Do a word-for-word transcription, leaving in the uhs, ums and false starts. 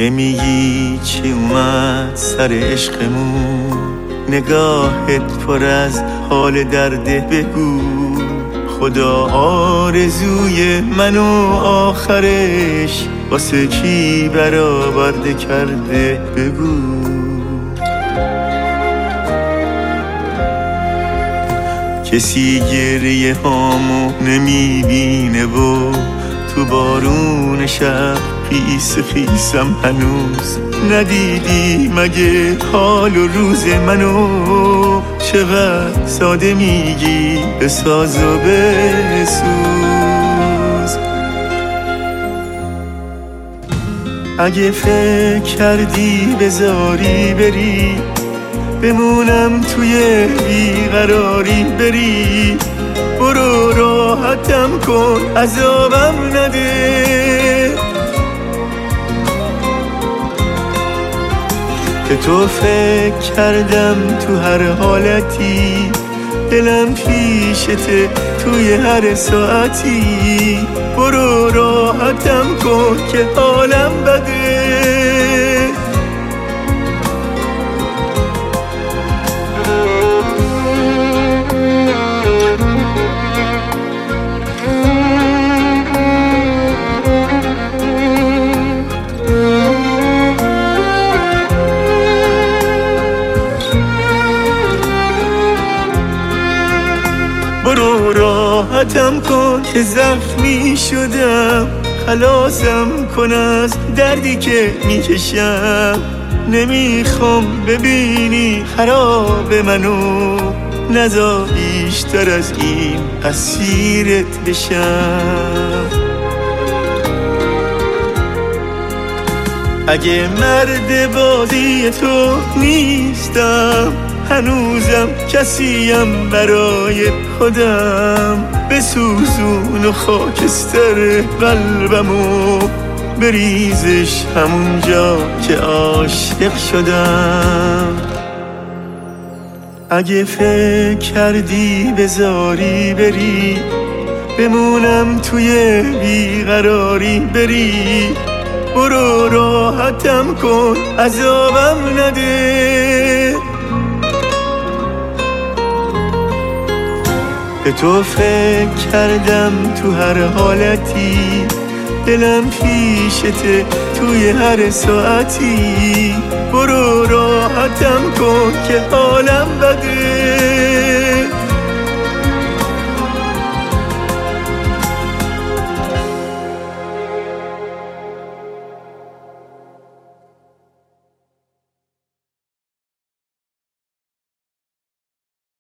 نمیگی چی اومد سر عشقمون، نگاهت پر از حال درده بگو. خدا آرزوی منو آخرش واسه کی برآورده کرده بگو. کسی گریه هامو نمیبینه و تو بارون شب خیس خیسم هنوز. ندیدی مگه حال و روز منو؟ چقدر ساده میگی بساز و بسوز. اگه فکر کردی بذاری بری، بمونم توی بیقراری بری. برو راحتم کن عذابم نده. به تو فکر کردم تو هر حالتی، دلم پیشته توی هر ساعتی. برو راحتم کن که حالم بده. برو راحتم کن که زخمی شدم، خلاصم کن از دردی که میکشم. نمیخوام ببینی خراب منو، نذار بیشتر از این اسیرت بشم. اگه مرد بازی تو نیستم، هنوزم کسیم برای خودم. بسوزون و خاکستر قلبمو، بریزش همونجا که عاشق شدم. اگه فکر کردی بذاری بری، بمونم توی بیقراری بری. برو راحتم کن عذابم نده. به تو فکر کردم تو هر حالتی، دلم پیشته توی هر ساعتی. برو راحتم کن که حالم بده.